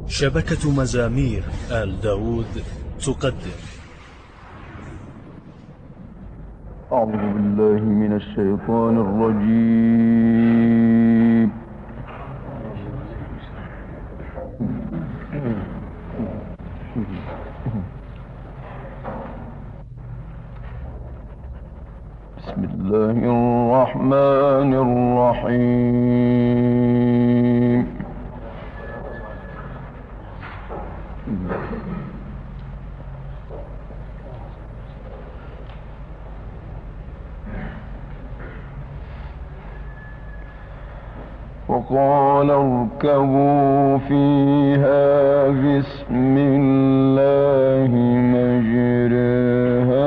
شبكة مزامير آل داود تقدم. أعوذ بالله من الشيطان الرجيم. بسم الله الرحمن الرحيم. وقال اركبوا فيها بسم الله مجريها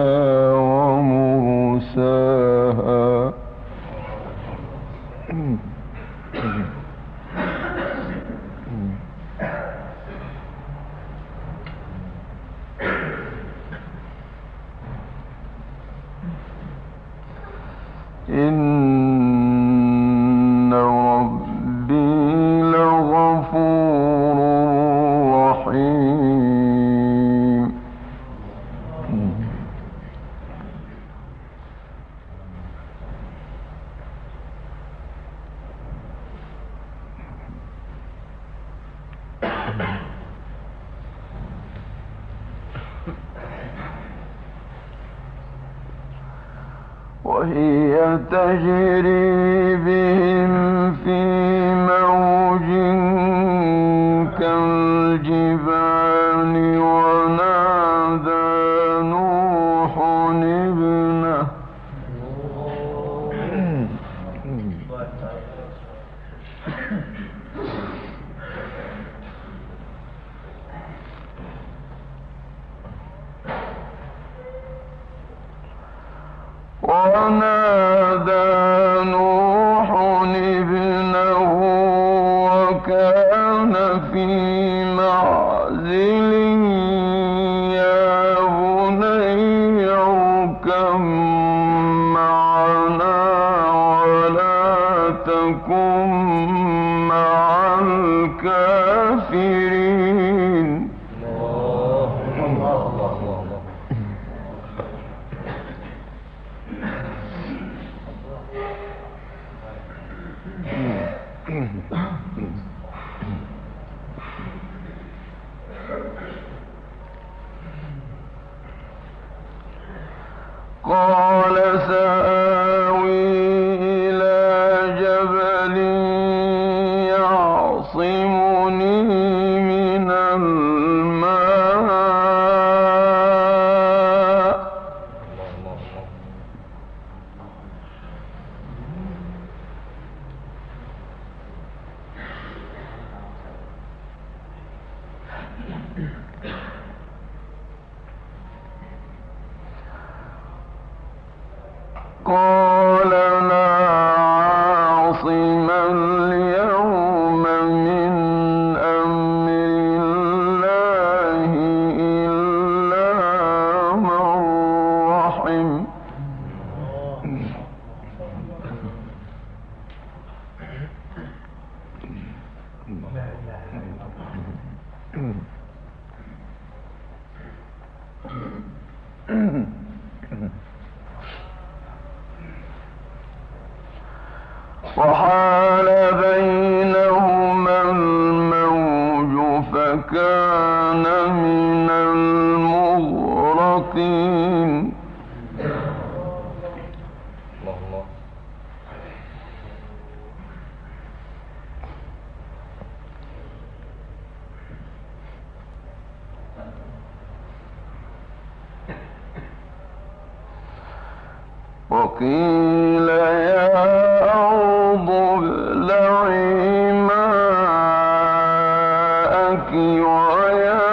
ومرساها إن ربي لغفور رحيم. وهي تجري بهم في موج كالجبال ونادى نوح ابنه وكان في معزل يا بني اركب معنا ولا تكن مع الكافرين. قال سآوي إلى جبل يعصمني من الماء قال لا عاصم اليوم من أمر الله إلا من رحم. وحال بينهما الموج فكان من المغرقين. وقيل يا أرض ابلعي ماءك ويا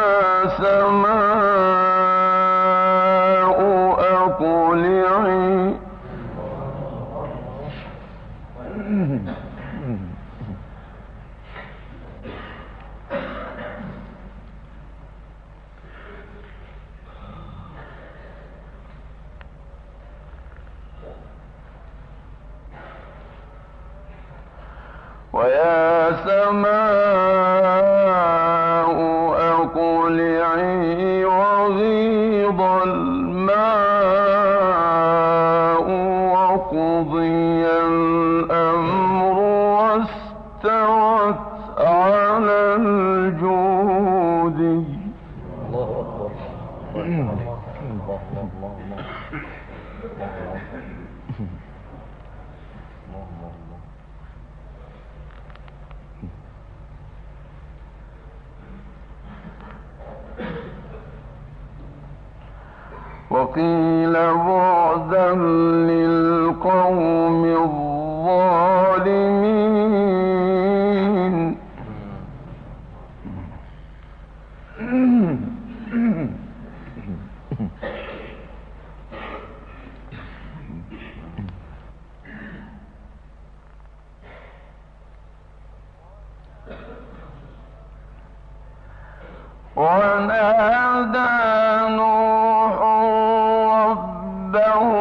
سماء أقلعي. استوت على الجود. الله أكبر. الله الله وقيل بعدا للقوم الظالمين. ونادى نوح ربه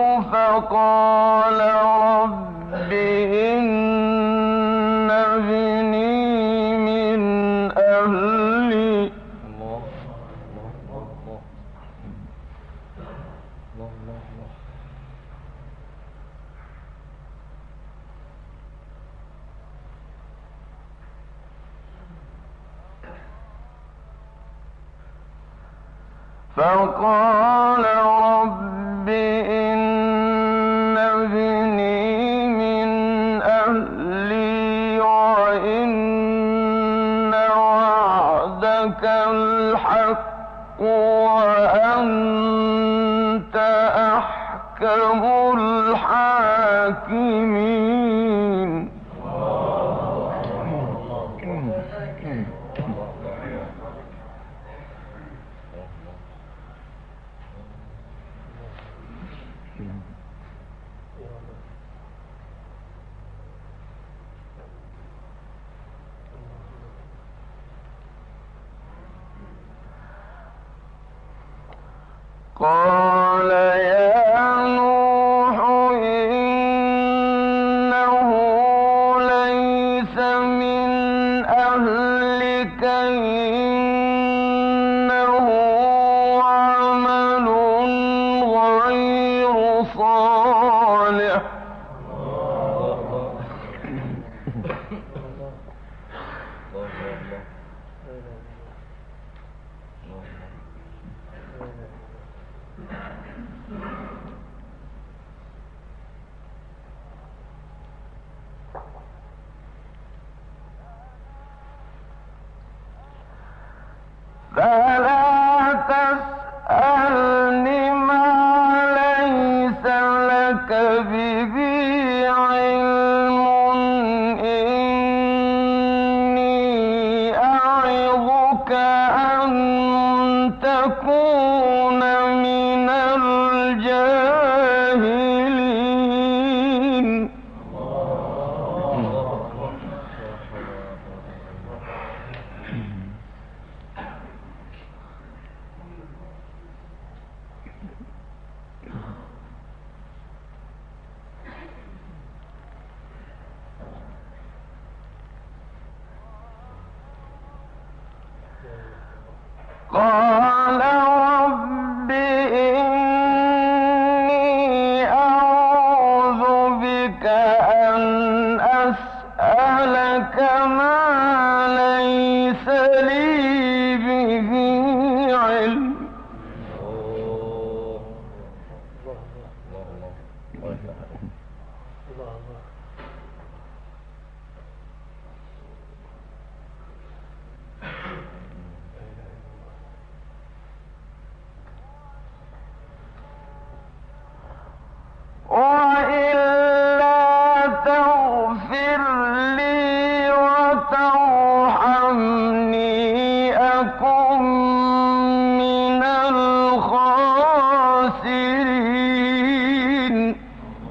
فقال رب إن ابني من أهلي فقال رب إن ابني من أهلي وإن وعدك الحق وأنت أحكم الحاكمين. قال يا نوح إنه ليس من أهلك إنه عمل غير صالح فلا تسألني ما ليس لك به علم إني أعظك أن تكون من الجاهلين. قال رب إني أعوذ بك أن أسألك ما ليس لي به علم. وإلا تغفر لي وترحمني أكن من الخاسرين.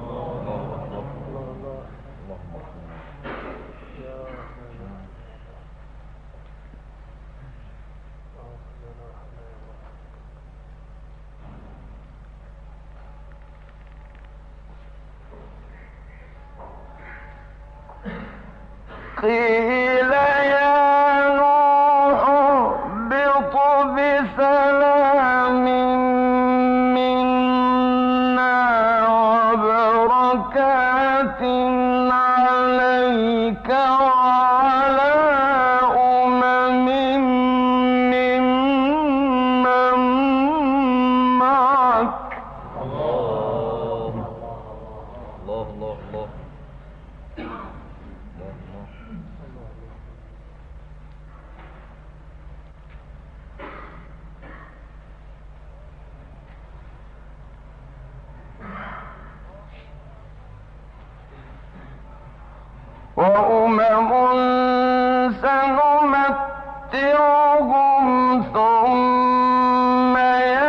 قيل يا نوح اهبط بسلام منا وبركات عليك وعلى وأمم سنمتعهم ثم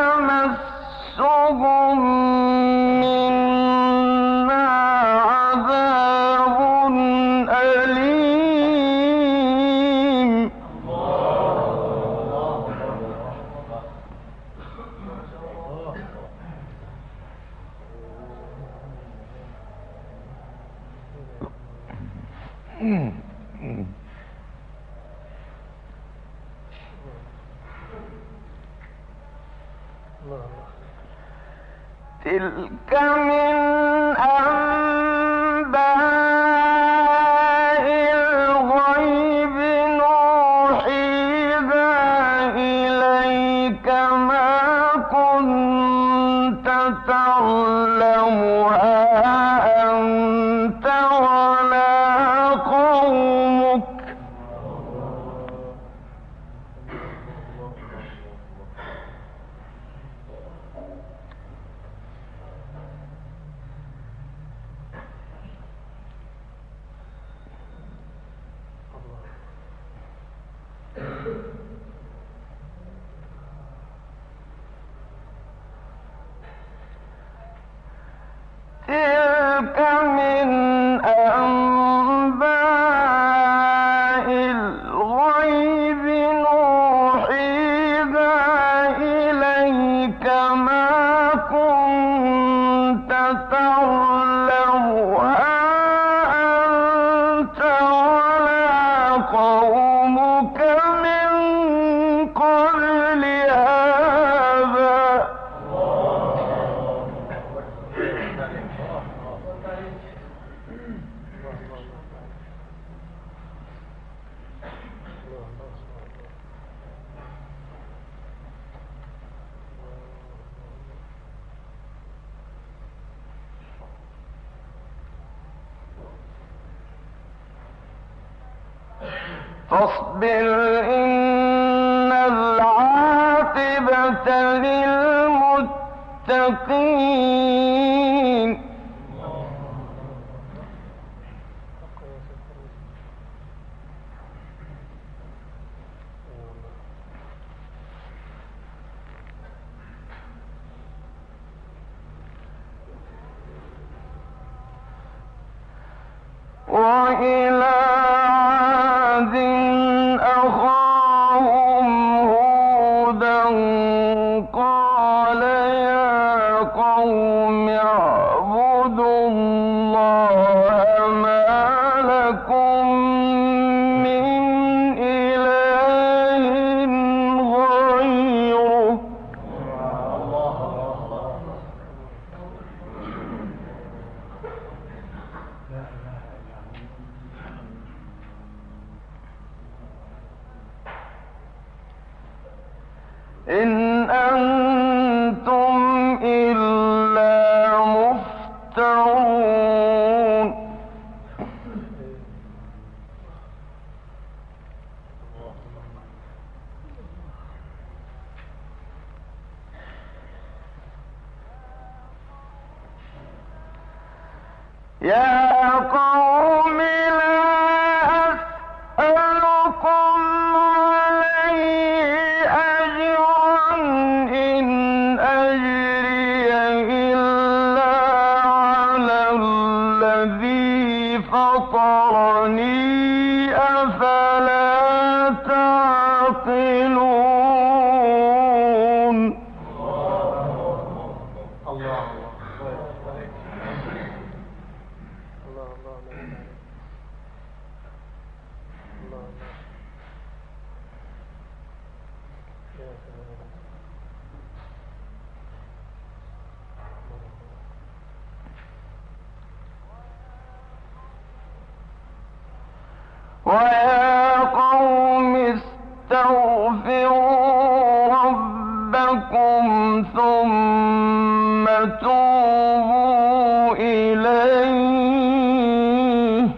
يمسهم منا عذاب أليم. تلك من أنباء الغيب نوحيها إليك ما كنت تعلمها أنت ولا قومك. تلك من أنباء الغيب نوحيها إليك ما كنت تعلمها أنت ولا قومك من قبل هذا. فاصبر إن العاقبة للمتقين. وإلى عاد أخاهم هودا قال يا قوم اعبدوا الله ما لكم من إله غيره. إن أنتم إلا مفترون. يا قوم لا أسألكم عليه أجرا إن أجري إلا على الذي فطرني أفلا تعقلون. ويا قوم استغفروا ربكم ثم توبوا إليه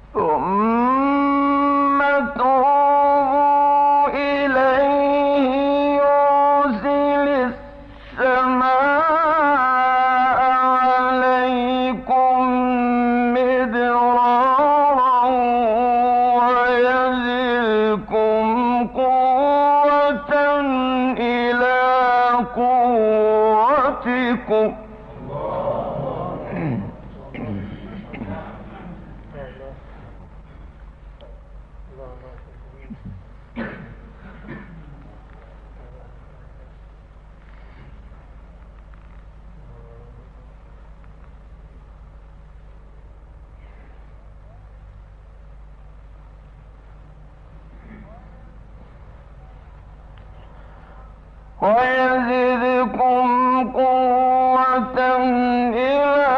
ثم توبوا إليه يرسل السماء عليكم مدرارا ويزدكم قوة إلى قوتكم ويزدكم قوة إلى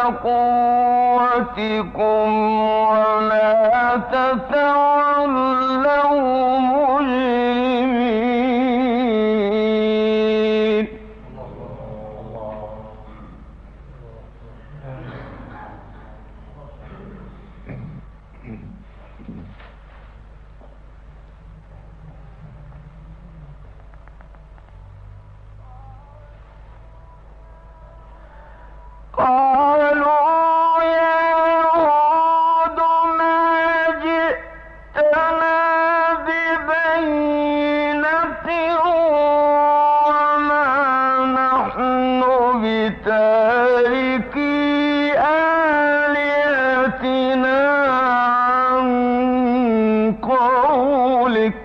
قوتكم ولا تتولوا مجرمين قالوا يا هود ما جئتنا ببينة وما نحن بتاركي آلهتنا عن قولك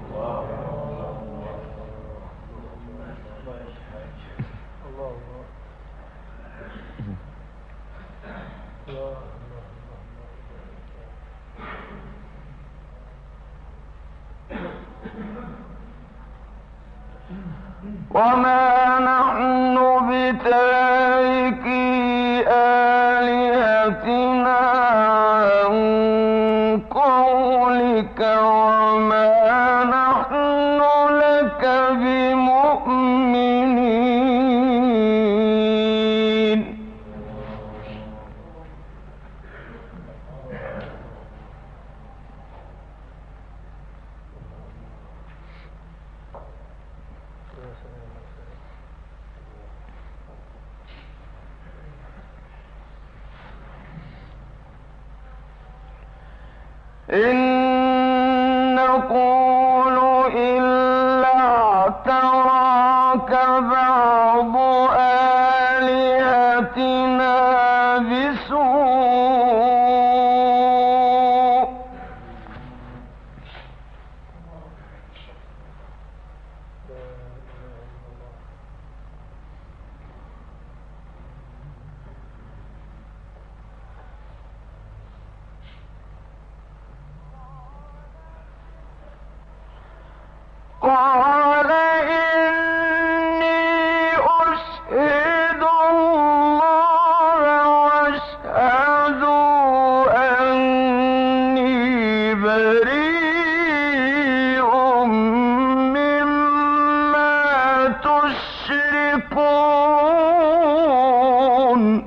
وما نحن بتاركي آلهتنا عن قولك وما نحن لك بمؤمنين إن نقول إلا اعتراك بعض آلهتنا بسوء قال إني أشهد الله واشهدوا أني بريء مما تشركون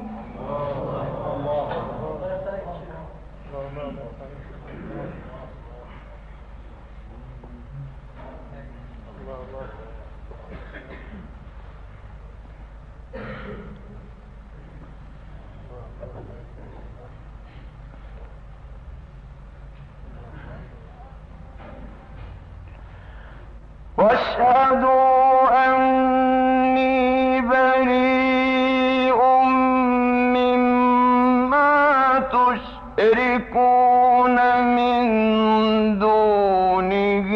واشهدوا أني بريء مما تشركون من دونه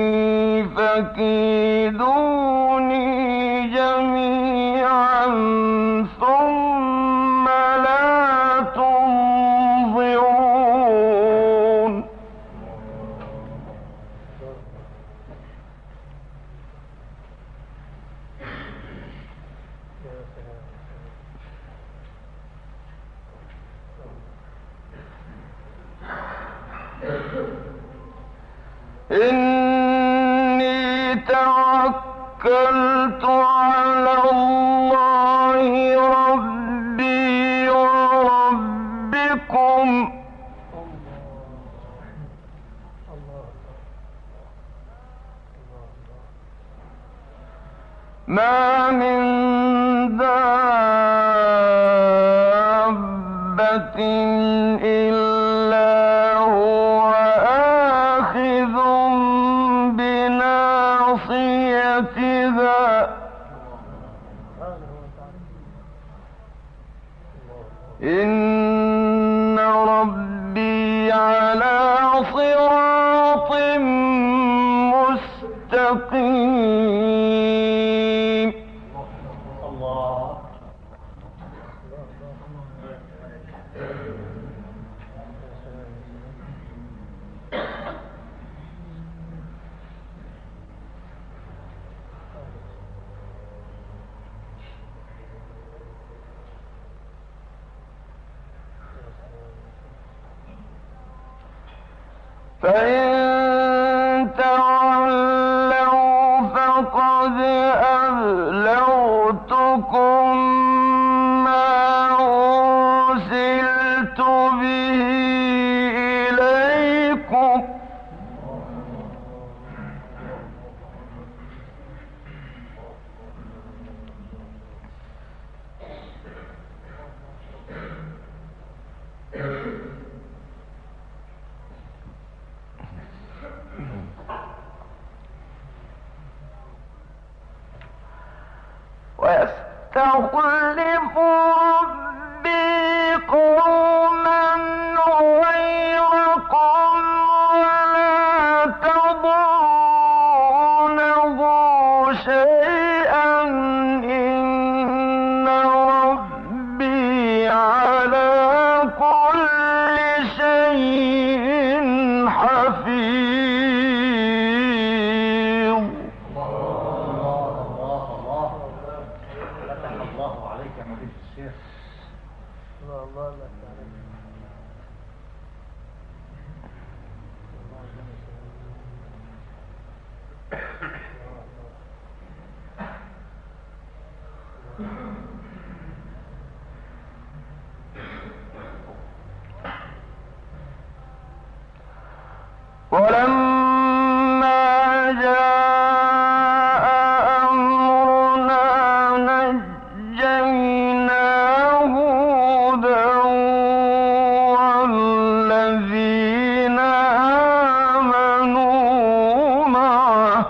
فكيدوني جميعا ثم لا تنظرون إني توكلت على الله ربي وربكم ما من دابة إلا هو آخذ بناصيتها إن ربي على صراط مستقيم. الله. فإن تولوا فقد أبلغتكم ما أرسلت به إليكم ويستخلف ربي قوما غيركم ولا تضرونه شيئا إن ربي على كل شيء حفيظ. الله عليك يا مدير الشيخ. الله ولما جاء أمرنا نجينا هودا والذين آمنوا معه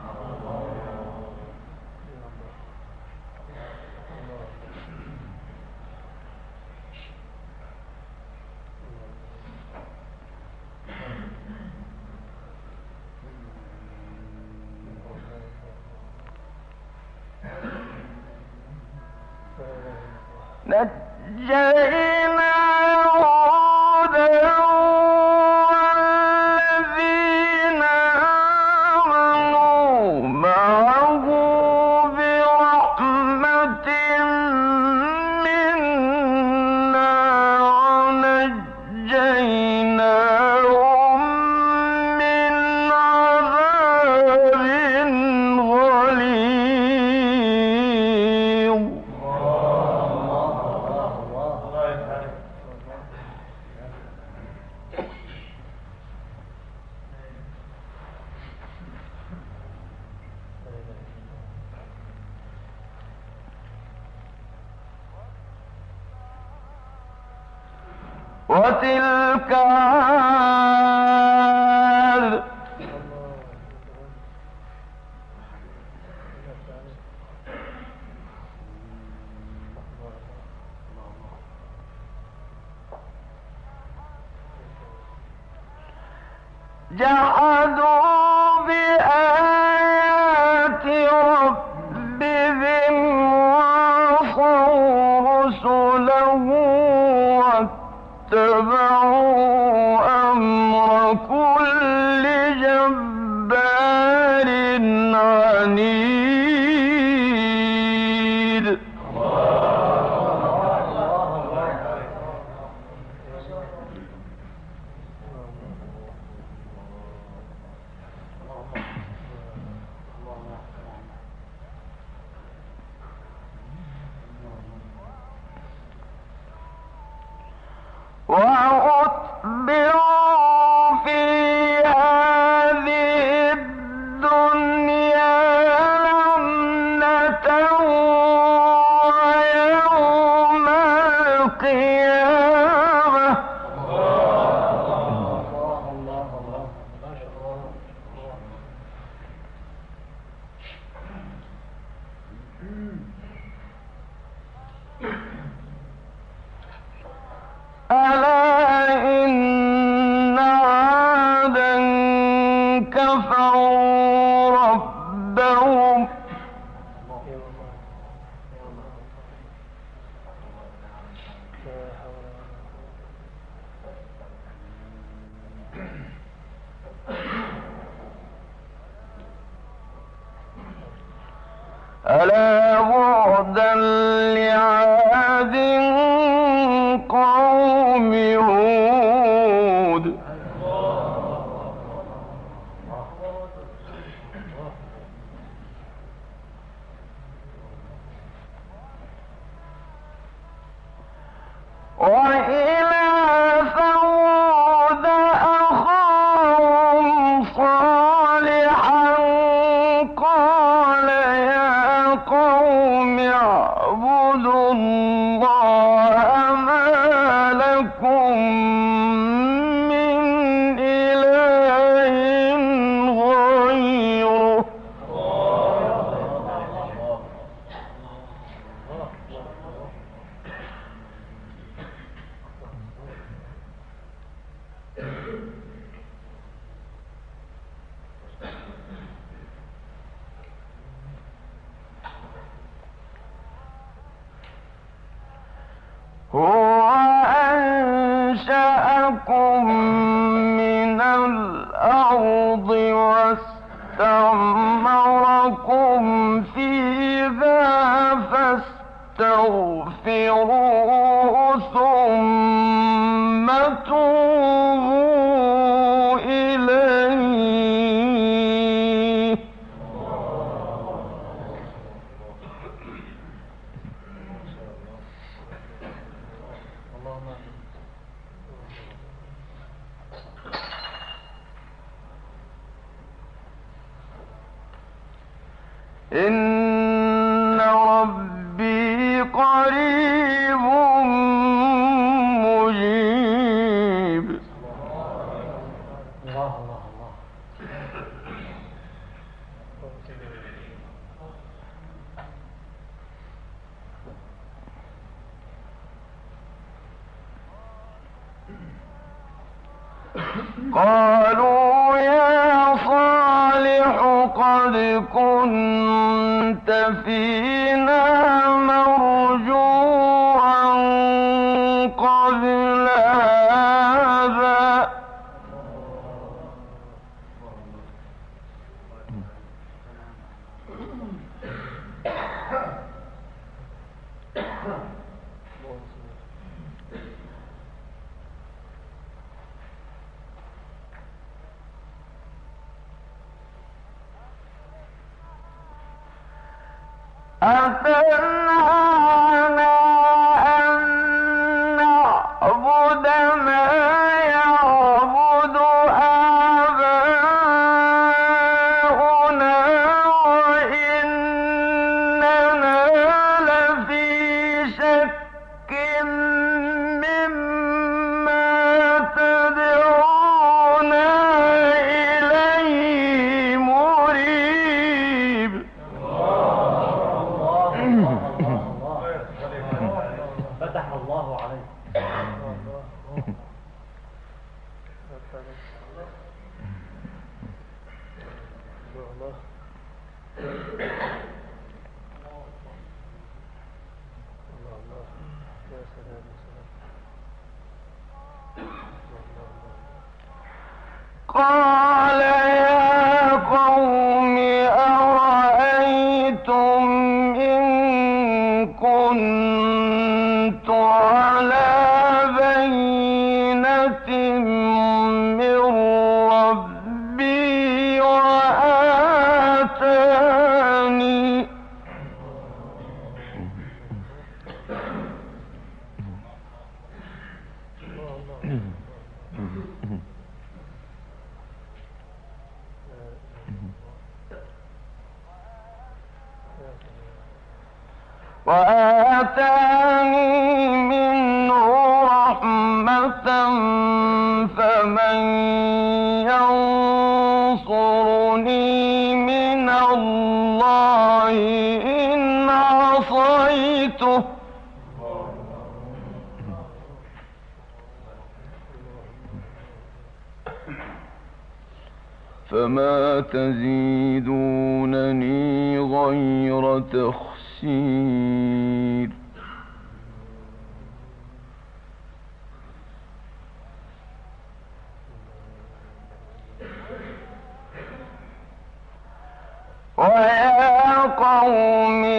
نجينا هودا والذين آمنوا معه برحمة منا ونجيناهم من عذاب غليظ. وتلك عاد جحدوا بآيات ربهم وعصوا رسله واتبعوا أمر كل جبار عنيد. ألا بعدا لعاد قوم هود. وإلى ثمود أخاهم صالحا قال يا قوم اعبدوا الله ما لكم من إله غيره. هو أنشأكم من الأرض واستعمركم فيها فاستغفروه ثم توبوا إليه. إن ربي قريب مجيب. الله الله الله. قالوا يا صالح قد كنت فينا مرجوا قبل هذا أتنهانا أن نعبد ما يعبد آباؤنا وإننا لفي شك مما تدعونا إليه مريب. فتح الله عليك. قال يا قوم أرأيتم إن كنت على بينة من ربي وآتاني منه رحمة فمن ينصرني من الله إن عصيته فما تزيدونني غير تخسير. ويا قوم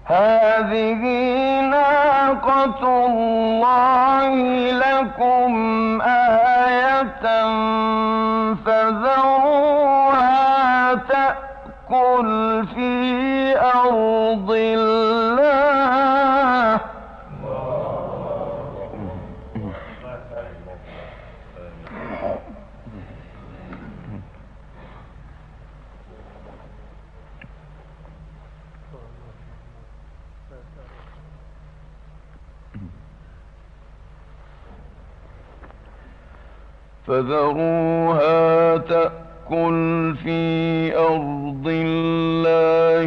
هذه ناقة الله لكم آية فذروها تأكل في أرض الله فذروها تأكل في أرض الله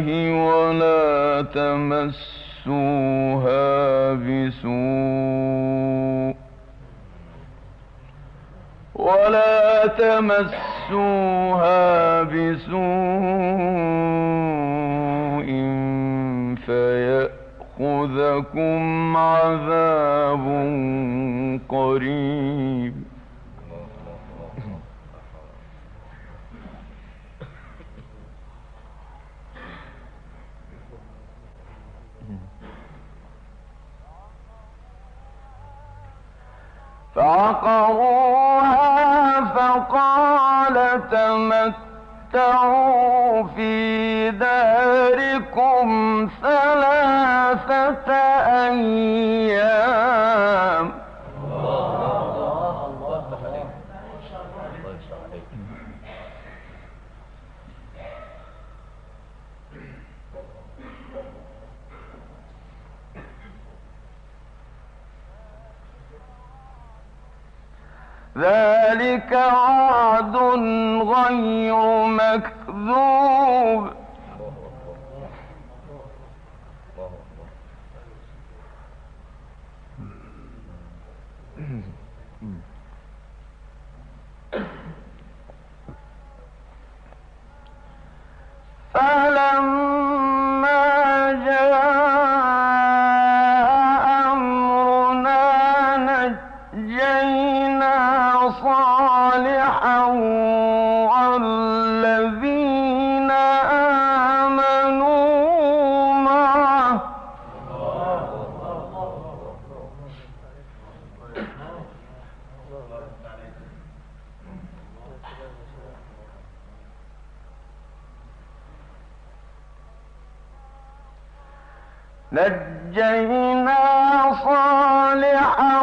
ولا تمسوها بسوء فيأخذكم عذاب قريب. فعقروها فقال تمتعوا في داركم 3 أيام ذلك وعد غير مكذوب فلما جاء أمرنا نجينا صالحا والذين آمنوا معه نجينا صالحا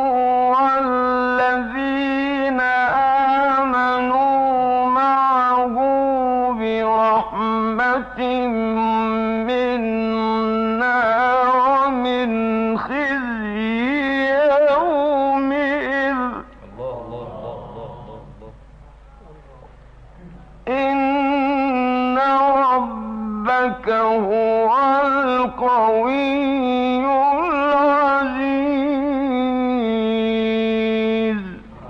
والذين آمنوا معه برحمة منا ومن خزي يومئذ إن ربك هو القوي العزيز.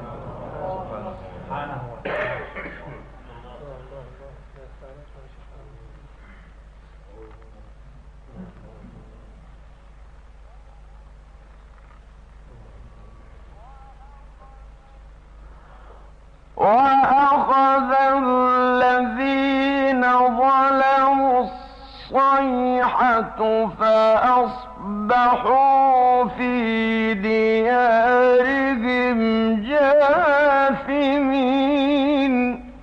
وأخذ الذين ظلموا الصيحة فأصبحوا في ديارهم جاثمين.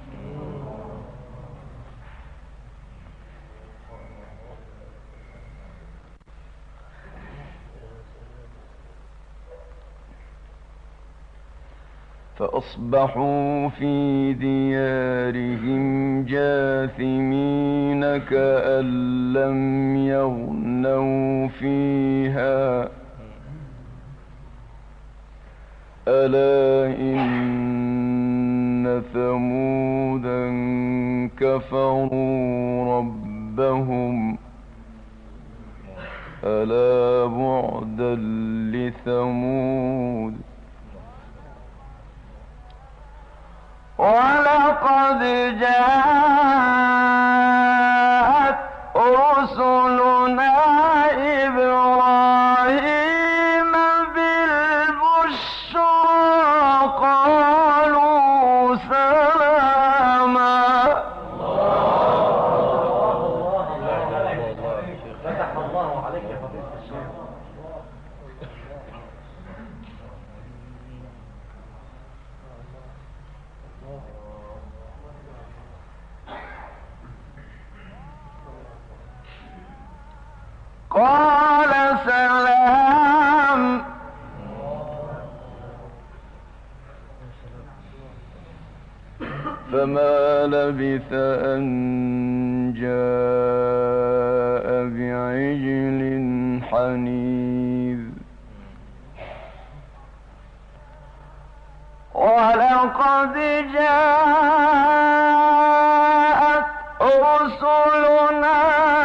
فأصبحوا في ديارهم جاثمين كأن لم يغنوا فيها ألا إن ثمودا كفروا ربهم ألا بعدا لثمود. ولقد جاءت رسلنا إبراهيم بالبشرى قالوا سلاما. فتح الله لبث أن جاء بعجل حنيذ ولقد جاءت رسلنا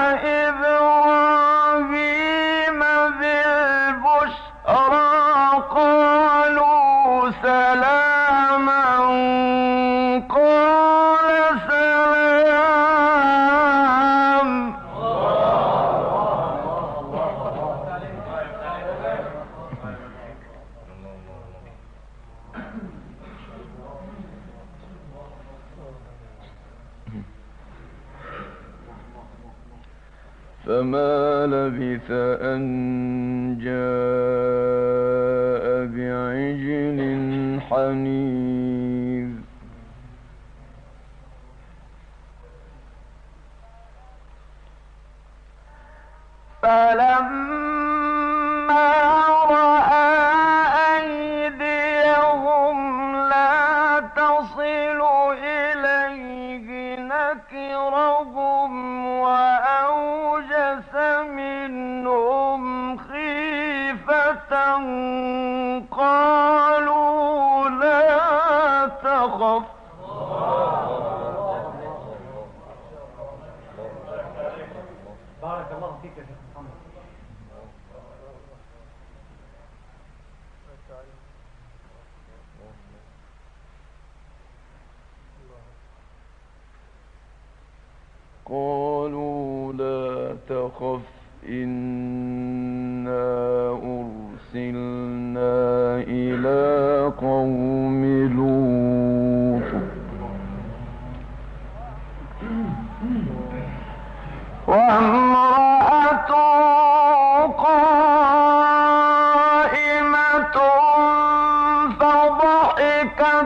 إبراهيم بالبشرى قالوا سلاما قال سلام فما لبث أن جاء بعجل حنيذ فلما رأى أيديهم لا تصل إليه نكرهم وأوجس منهم خيفة قالوا لا تخف بارك الله فيك يا شيخ محمد. قالوا لا تخف إنا أرسلنا إلى قوم لوط وامرأته قائمة فضحكت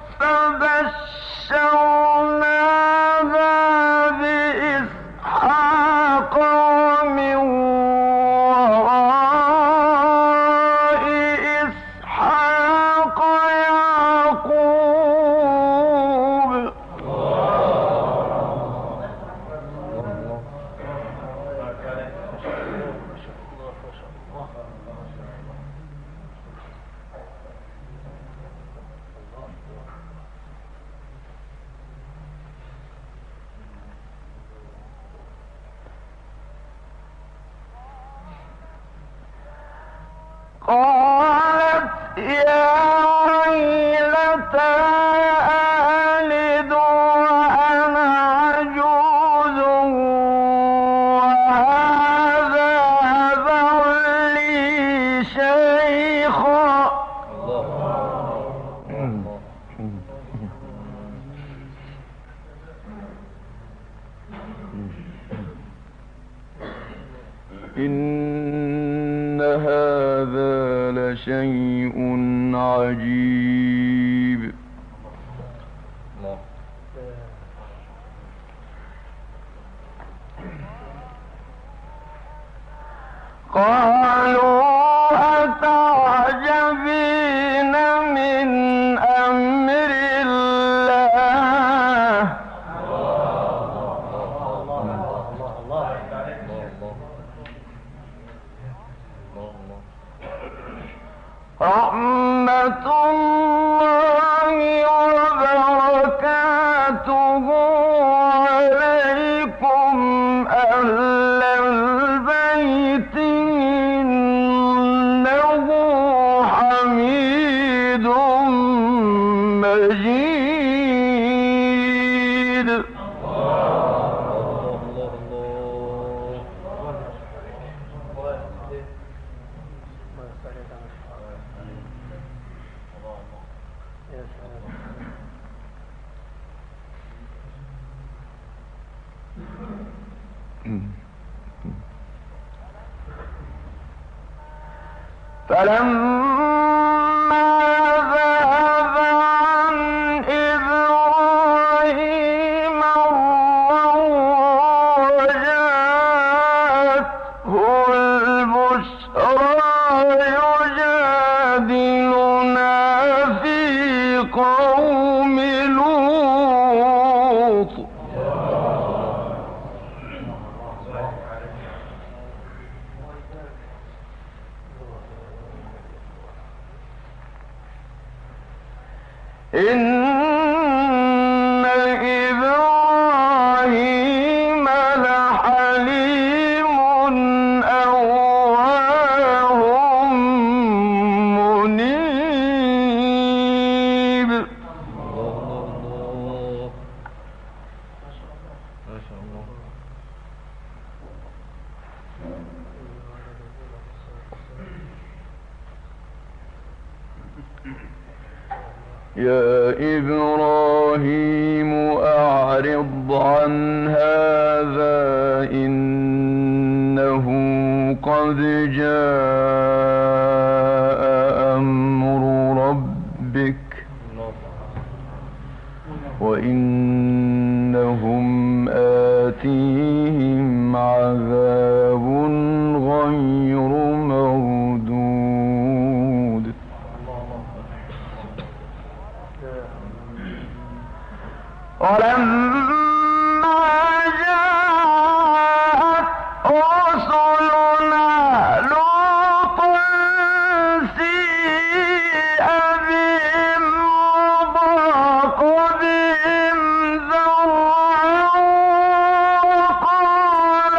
فبشرناها بإسحاق ومن وراء إسحاق يعقوب قالت يا ويلتى ألد وأنا عجوز وهذا بعلي شيخا إن هذا لشيء عجيب قالوا أتعجبين من أمر الله رحمة الله وبركاته عليكم أهل البيت إنه حميد مجيد فلما ذهب عن إبراهيم الروع وجاءته البشرى يجادلنا في قوم لوط إن إبراهيم لحليم أواه منيب. ما شاء الله. يا إبراهيم أعرض عن هذا إنه قد جاء أمر ربك وإنهم آتيهم عذاب غير مردود. ولما جاءت رسلنا لوطا سيء بهم وضاق بهم ذرعا وقال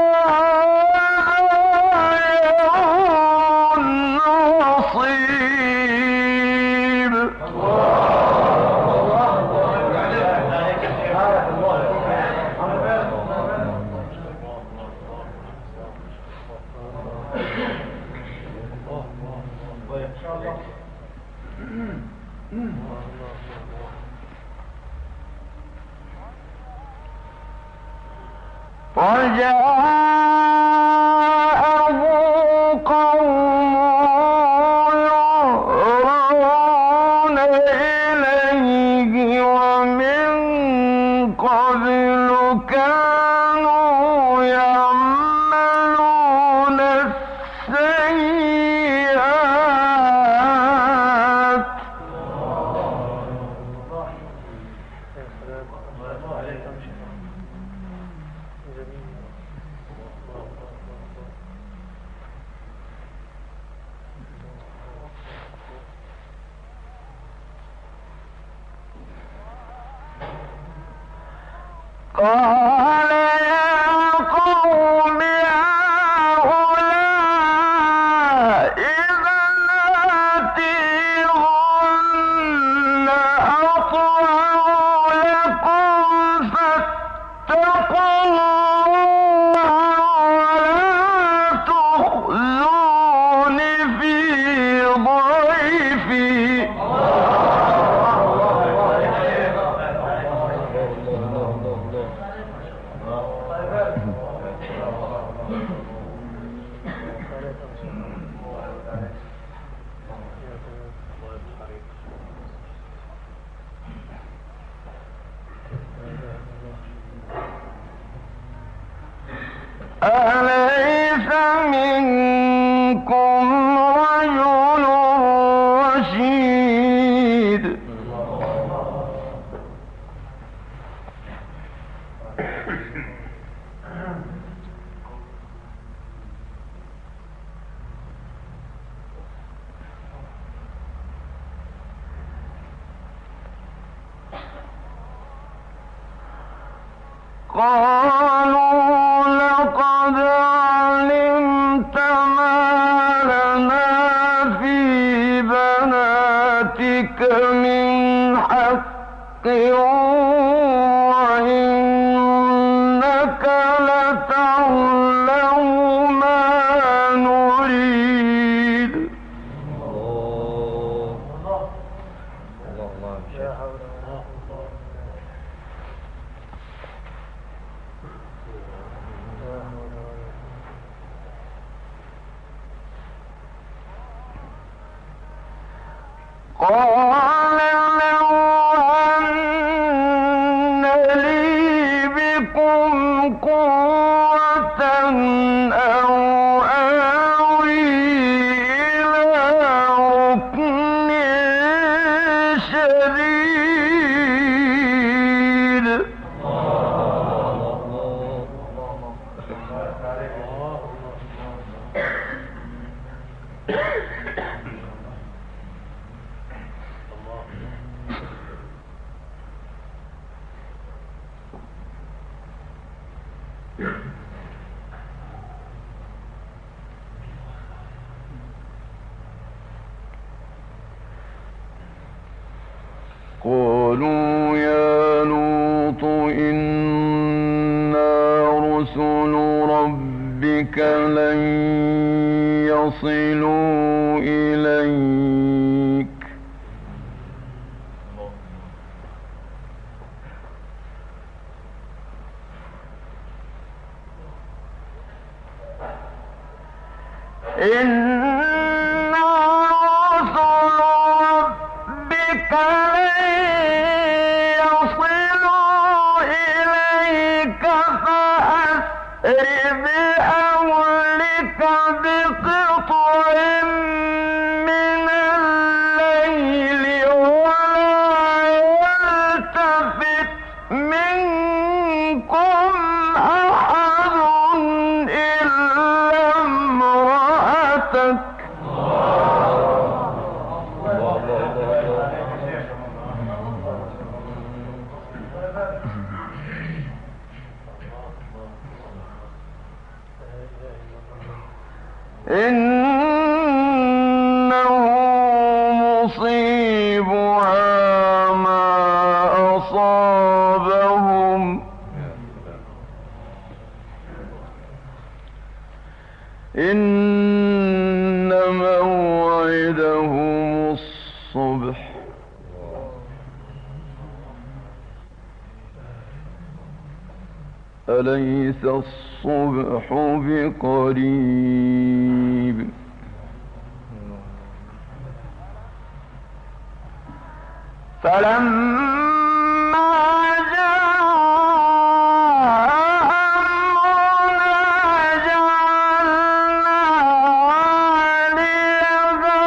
وجاءه قومه يهرعون إليه ومن قبل كانوا يعملون السيئات قال يا قوم هؤلاء بناتي هن أطهر لكم فاتقوا الله ولا تخزون في ضيفي. أليس منكم رجل رشيد. قالوا لقد علمت ما لنا في بناتك من حق وإنك لتعلم ما نريد. قال لو أن لي بكم قوة أو آوي إلى ركن شديد. ربك لن يصلوا إليك إن رسل ربك لن يصلوا إليك فأسر بأهلك بقطع من الليل ولا يلتفت منكم أحد إلا امرأتك إنه مصيبها ما أصابهم إن موعدهم الصبح أليس الصبح بقريب فلما جاء أمرنا جعلنا عاليها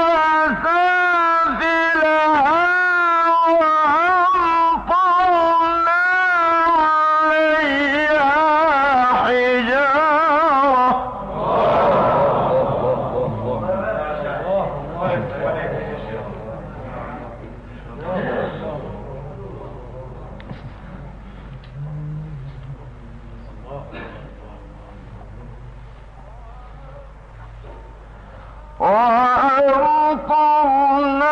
سافلها وأمطرنا عليها وأمطرنا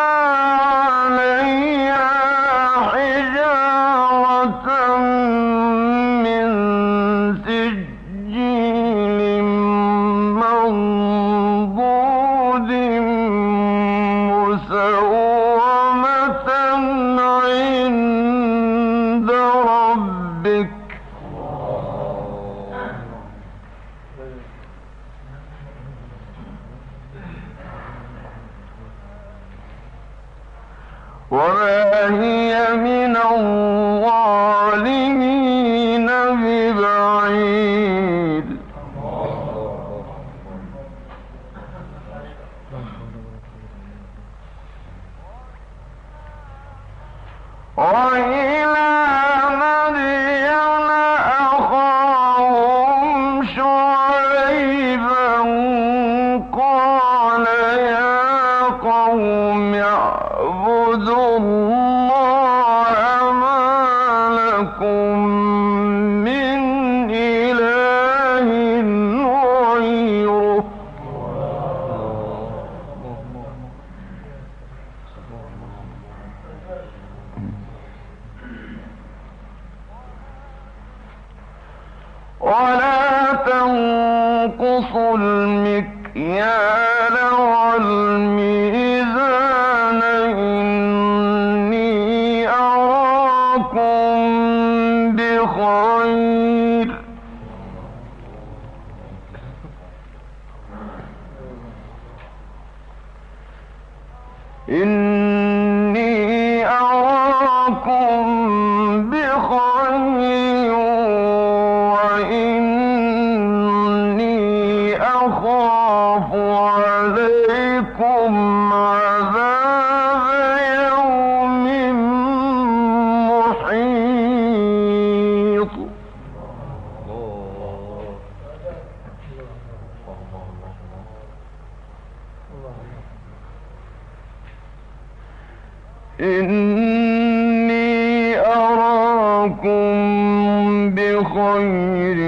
عليها حجارة من سجيل منضود مسومة عند ربك وما هي من الظالمين ببعيد وإلى مدين أخاهم شعيبا قال يا قوم اعبدوا الله ما لكم من إله غيره ولا تنقصوا المكيال والميزان إني أراكم بخير إني أراكم بخير وإني أخاف عليكم عذاب يوم محيط إني أراكم بخير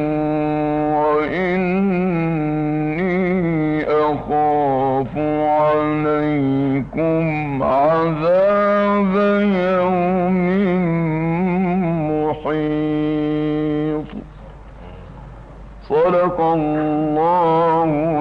وإني أخاف عليكم عذاب يوم محيط صدق الله